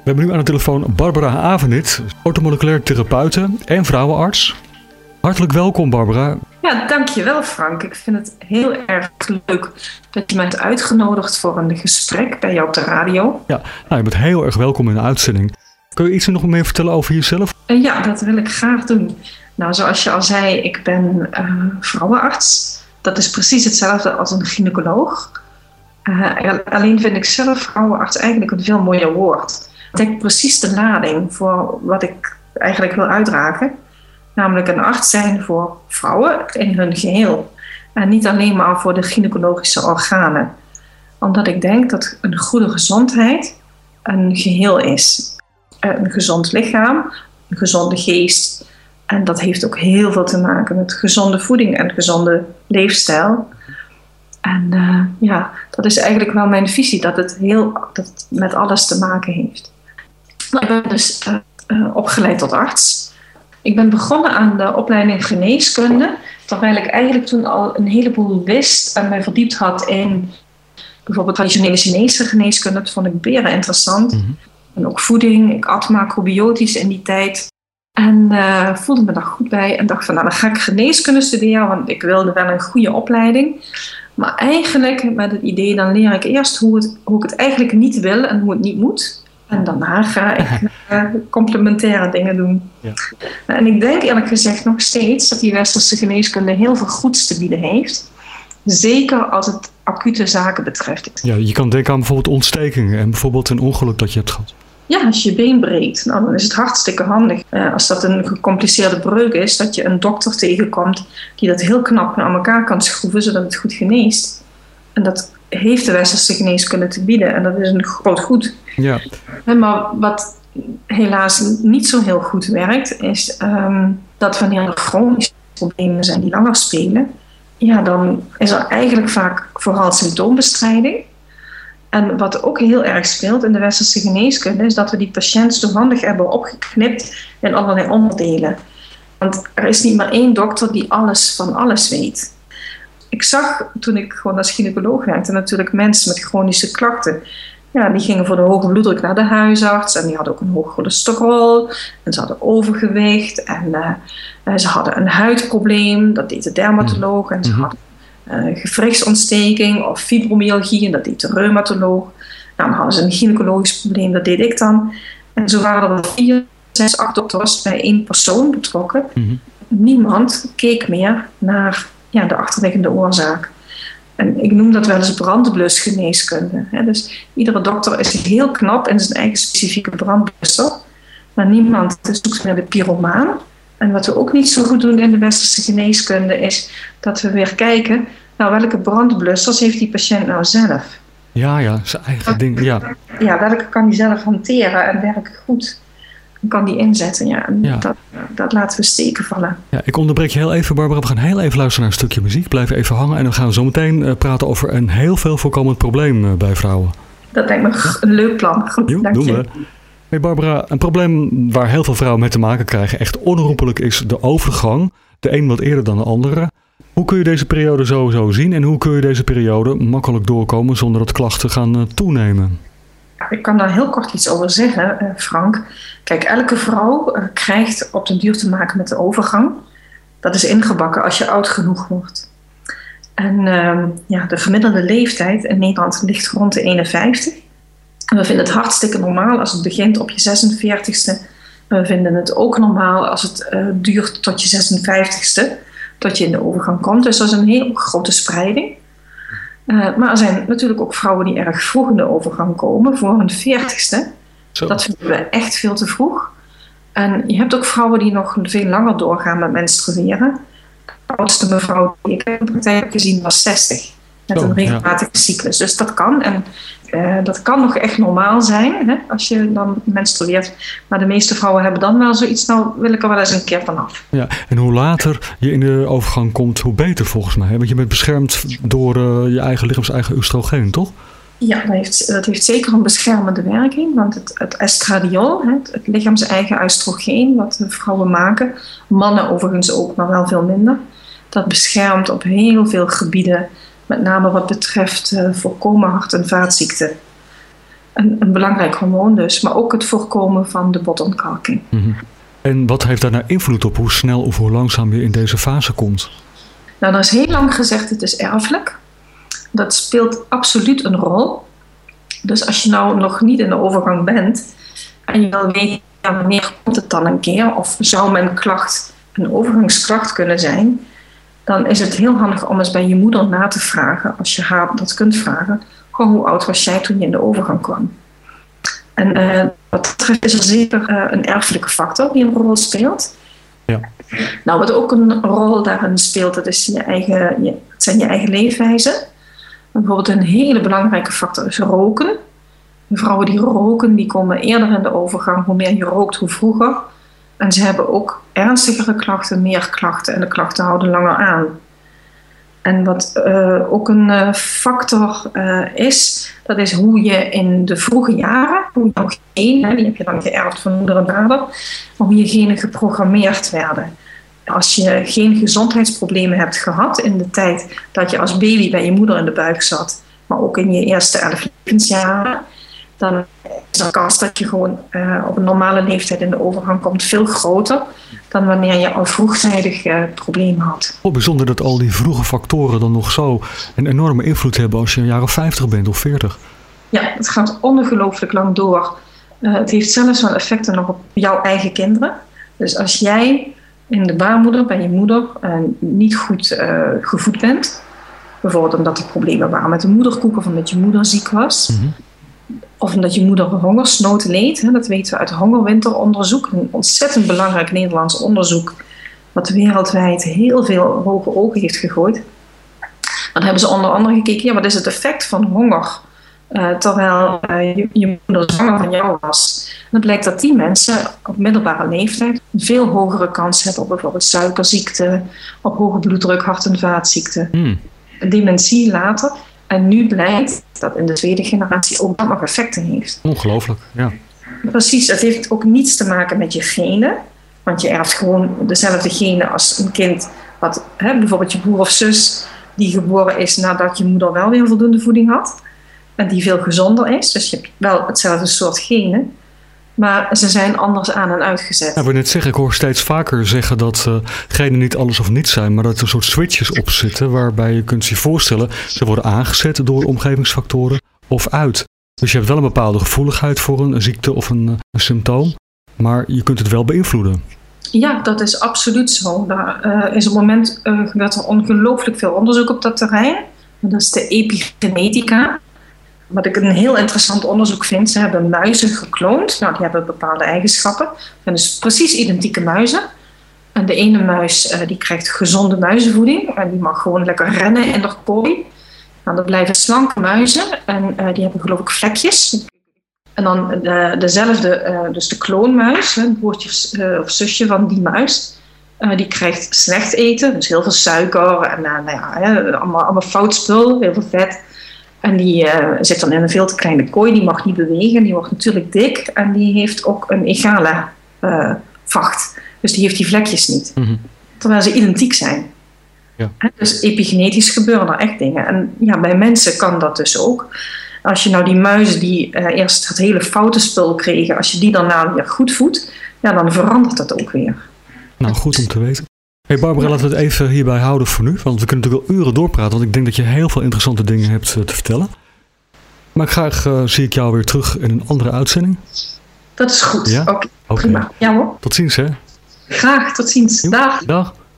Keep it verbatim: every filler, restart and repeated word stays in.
We hebben nu aan de telefoon Barbara Avenit, orthomoleculair therapeute en vrouwenarts. Hartelijk welkom, Barbara. Ja, dankjewel Frank. Ik vind het heel erg leuk dat je mij hebt uitgenodigd voor een gesprek bij jou op de radio. Ja, nou, je bent heel erg welkom in de uitzending. Kun je iets nog meer vertellen over jezelf? Uh, ja, dat wil ik graag doen. Nou, zoals je al zei, ik ben uh, vrouwenarts. Dat is precies hetzelfde als een gynaecoloog. Uh, alleen vind ik zelf vrouwenarts eigenlijk een veel mooier woord. Het dekt precies de lading voor wat ik eigenlijk wil uitdragen. Namelijk een arts zijn voor vrouwen in hun geheel. En niet alleen maar voor de gynaecologische organen. Omdat ik denk dat een goede gezondheid een geheel is. Een gezond lichaam, een gezonde geest. En dat heeft ook heel veel te maken met gezonde voeding en gezonde leefstijl. En uh, ja, dat is eigenlijk wel mijn visie, dat het, heel, dat het met alles te maken heeft. Ik ben dus uh, uh, opgeleid tot arts. Ik ben begonnen aan de opleiding geneeskunde, terwijl ik eigenlijk toen al een heleboel wist en mij verdiept had in bijvoorbeeld traditionele Chinese geneeskunde. Dat vond ik beren interessant. Mm-hmm. En ook voeding, ik at macrobiotisch in die tijd. En uh, voelde me daar goed bij en dacht van nou, dan ga ik geneeskunde studeren, want ik wilde wel een goede opleiding. Maar eigenlijk met het idee, dan leer ik eerst hoe, het, hoe ik het eigenlijk niet wil en hoe het niet moet. En daarna ga ik uh, complementaire dingen doen. Ja. En ik denk eerlijk gezegd nog steeds dat die westerse geneeskunde heel veel goeds te bieden heeft. Zeker als het acute zaken betreft. Ja, je kan denken aan bijvoorbeeld ontstekingen en bijvoorbeeld een ongeluk dat je hebt gehad. Ja, als je je been breekt, nou, dan is het hartstikke handig. Uh, als dat een gecompliceerde breuk is, dat je een dokter tegenkomt die dat heel knap aan elkaar kan schroeven, zodat het goed geneest. En dat heeft de westerse geneeskunde te bieden en dat is een groot goed. Ja. Maar wat helaas niet zo heel goed werkt, is um, dat wanneer er chronische problemen zijn die langer spelen, ja, dan is er eigenlijk vaak vooral symptoombestrijding. En wat ook heel erg speelt in de westerse geneeskunde is dat we die patiënt zo handig hebben opgeknipt in allerlei onderdelen. Want er is niet maar één dokter die alles van alles weet. Ik zag toen ik gewoon als gynaecoloog werkte natuurlijk mensen met chronische klachten. Ja, die gingen voor de hoge bloeddruk naar de huisarts en die hadden ook een hoog cholesterol en ze hadden overgewicht en uh, ze hadden een huidprobleem, dat deed de dermatoloog en ze mm-hmm. hadden Uh, gewrichtsontsteking of fibromyalgie en dat deed de reumatoloog. Nou, dan hadden ze een gynaecologisch probleem, dat deed ik dan. En zo waren er vier, zes, acht dokters bij één persoon betrokken. Mm-hmm. Niemand keek meer naar ja, de achterliggende oorzaak. En ik noem dat wel eens brandblusgeneeskunde. Hè? Dus iedere dokter is heel knap in zijn eigen specifieke brandblusser. Maar niemand zoekt naar de pyromaan. En wat we ook niet zo goed doen in de westerse geneeskunde is dat we weer kijken, nou, welke brandblussers heeft die patiënt nou zelf? Ja, ja, zijn eigen ding, ja. Ja, welke kan die zelf hanteren en werken goed? Dan kan die inzetten, ja. En ja. Dat, dat laten we steken vallen. Ja, ik onderbreek je heel even, Barbara. We gaan heel even luisteren naar een stukje muziek. Blijf even hangen en dan gaan we zo meteen uh, praten over een heel veel voorkomend probleem uh, bij vrouwen. Dat lijkt me ja. een leuk plan. Goed, jo, dank doen je. we. Hey Barbara, een probleem waar heel veel vrouwen mee te maken krijgen, echt onherroepelijk, is de overgang. De een wat eerder dan de andere. Hoe kun je deze periode sowieso zien en hoe kun je deze periode makkelijk doorkomen zonder dat klachten gaan uh, toenemen? Ik kan daar heel kort iets over zeggen, uh, Frank. Kijk, elke vrouw uh, krijgt op den duur te maken met de overgang. Dat is ingebakken als je oud genoeg wordt. En uh, ja, de gemiddelde leeftijd in Nederland ligt rond de eenenvijftig. En we vinden het hartstikke normaal als het begint op je zesenveertigste. We vinden het ook normaal als het uh, duurt tot je zesenvijftigste, tot je in de overgang komt. Dus dat is een heel grote spreiding. Uh, maar er zijn natuurlijk ook vrouwen die erg vroeg in de overgang komen, voor hun veertigste. Zo. Dat vinden we echt veel te vroeg. En je hebt ook vrouwen die nog veel langer doorgaan met menstrueren. De oudste mevrouw die ik in de praktijk heb gezien was zestig. Met Zo, een regelmatige ja. cyclus. Dus dat kan. En uh, dat kan nog echt normaal zijn, hè, als je dan menstrueert. Maar de meeste vrouwen hebben dan wel zoiets, nou wil ik er wel eens een keer vanaf. Ja, en hoe later je in de overgang komt, hoe beter volgens mij. Want je bent beschermd door uh, je eigen lichaams eigen oestrogeen, toch? Ja, dat heeft, dat heeft zeker een beschermende werking. Want het, het estradiol, het, het lichaams eigen oestrogeen, wat de vrouwen maken, mannen overigens ook, maar wel veel minder, dat beschermt op heel veel gebieden. Met name wat betreft uh, voorkomen hart- en vaatziekten. een, een belangrijk hormoon dus. Maar ook het voorkomen van de botontkalking. Mm-hmm. En wat heeft daar nou invloed op hoe snel of hoe langzaam je in deze fase komt? Nou, er is heel lang gezegd het is erfelijk. Dat speelt absoluut een rol. Dus als je nou nog niet in de overgang bent en je wil weten ja, wanneer komt het dan een keer of zou mijn klacht een overgangsklacht kunnen zijn, dan is het heel handig om eens bij je moeder na te vragen, als je haar dat kunt vragen, gewoon hoe oud was jij toen je in de overgang kwam. En uh, wat dat betreft is er zeker uh, een erfelijke factor die een rol speelt. Ja. Nou, wat ook een rol daarin speelt, dat is je eigen, je, het zijn je eigen leefwijzen. Bijvoorbeeld een hele belangrijke factor is roken. De vrouwen die roken, die komen eerder in de overgang. Hoe meer je rookt, hoe vroeger. En ze hebben ook ernstigere klachten, meer klachten. En de klachten houden langer aan. En wat uh, ook een uh, factor uh, is, dat is hoe je in de vroege jaren, hoe jouw genen, die heb je dan geërfd van moeder en vader, maar hoe je genen geprogrammeerd werden. Als je geen gezondheidsproblemen hebt gehad in de tijd dat je als baby bij je moeder in de buik zat, maar ook in je eerste elf levensjaren, dan is de kans dat je gewoon uh, op een normale leeftijd in de overgang komt veel groter dan wanneer je al vroegtijdig uh, problemen had. Oh, bijzonder dat al die vroege factoren dan nog zo een enorme invloed hebben als je een jaar of vijftig bent of veertig. Ja, het gaat ongelooflijk lang door. Uh, het heeft zelfs wel effecten nog op jouw eigen kinderen. Dus als jij in de baarmoeder bij je moeder uh, niet goed uh, gevoed bent, bijvoorbeeld omdat er problemen waren met de moederkoek of omdat je moeder ziek was, mm-hmm. of omdat je moeder hongersnood leed, hè, dat weten we uit hongerwinteronderzoek, een ontzettend belangrijk Nederlands onderzoek dat wereldwijd heel veel hoge ogen heeft gegooid. Dan hebben ze onder andere gekeken, ja, wat is het effect van honger uh, terwijl uh, je, je moeder zwanger van jou was. En dan blijkt dat die mensen op middelbare leeftijd een veel hogere kans hebben op bijvoorbeeld suikerziekte, op hoge bloeddruk, hart- en vaatziekte, mm. dementie later. En nu blijkt dat in de tweede generatie ook dat nog effecten heeft. Ongelooflijk, ja. Precies, het heeft ook niets te maken met je genen. Want je erft gewoon dezelfde genen als een kind, wat, hè, bijvoorbeeld je broer of zus, die geboren is nadat je moeder wel weer voldoende voeding had. En die veel gezonder is. Dus je hebt wel hetzelfde soort genen. Maar ze zijn anders aan en uitgezet. Ja, ik wil net zeggen, ik hoor steeds vaker zeggen dat uh, genen niet alles of niets zijn, maar dat er een soort switches op zitten waarbij je kunt je voorstellen, ze worden aangezet door omgevingsfactoren of uit. Dus je hebt wel een bepaalde gevoeligheid voor een, een ziekte of een, een symptoom, maar je kunt het wel beïnvloeden. Ja, dat is absoluut zo. Daar uh, is op het moment uh, gebeurt er ongelooflijk veel onderzoek op dat terrein. Dat is de epigenetica. Wat ik een heel interessant onderzoek vind, ze hebben muizen gekloond. Nou, die hebben bepaalde eigenschappen. Het zijn dus precies identieke muizen. En de ene muis uh, die krijgt gezonde muizenvoeding. En die mag gewoon lekker rennen in de kooi. Nou, dat blijven slanke muizen. En uh, die hebben geloof ik vlekjes. En dan de, dezelfde, uh, dus de kloonmuis, het broertje uh, of zusje van die muis. Uh, die krijgt slecht eten. Dus heel veel suiker en uh, nou ja, hè, allemaal, allemaal fout spul, heel veel vet. En die uh, zit dan in een veel te kleine kooi, die mag niet bewegen, die wordt natuurlijk dik en die heeft ook een egale uh, vacht. Dus die heeft die vlekjes niet. Mm-hmm. Terwijl ze identiek zijn. Ja. Dus epigenetisch gebeuren er echt dingen. En ja, bij mensen kan dat dus ook. Als je nou die muizen die uh, eerst het hele foute spul kregen, als je die daarna weer goed voedt, ja, dan verandert dat ook weer. Nou, goed om te weten. Hey Barbara, laten we het even hierbij houden voor nu. Want we kunnen natuurlijk wel uren doorpraten. Want ik denk dat je heel veel interessante dingen hebt uh, te vertellen. Maar graag uh, zie ik jou weer terug in een andere uitzending. Dat is goed. Ja? Oké, okay. Okay. Prima. Ja hoor. Tot ziens hè. Graag, tot ziens. Dag. Dag.